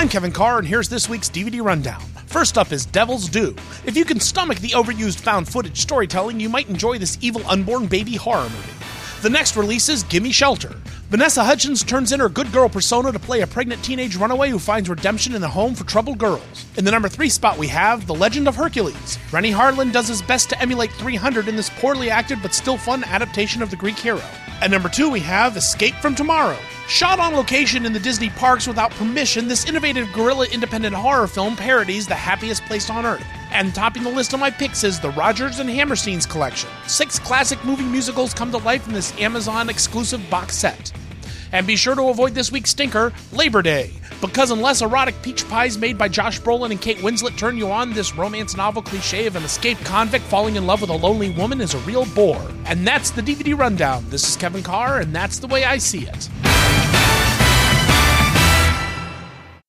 I'm Kevin Carr, and here's this week's DVD rundown. First up is Devil's Due. If you can stomach the overused found footage storytelling, you might enjoy this evil unborn baby horror movie. The next release is Gimme Shelter. Vanessa Hudgens turns in her good girl persona to play a pregnant teenage runaway who finds redemption in a home for troubled girls. In the number 3 spot we have The Legend of Hercules. Rennie Harlin does his best to emulate 300 in this poorly acted but still fun adaptation of the Greek hero. At number 2 we have Escape from Tomorrow. Shot on location in the Disney parks without permission, this innovative guerrilla independent horror film parodies The Happiest Place on Earth. And topping the list of my picks is the Rodgers and Hammerstein's collection. 6 classic movie musicals come to life in this Amazon exclusive box set. And be sure to avoid this week's stinker, Labor Day, because unless erotic peach pies made by Josh Brolin and Kate Winslet turn you on, this romance novel cliche of an escaped convict falling in love with a lonely woman is a real bore. And that's the DVD rundown. This is Kevin Carr, and that's the way I see it.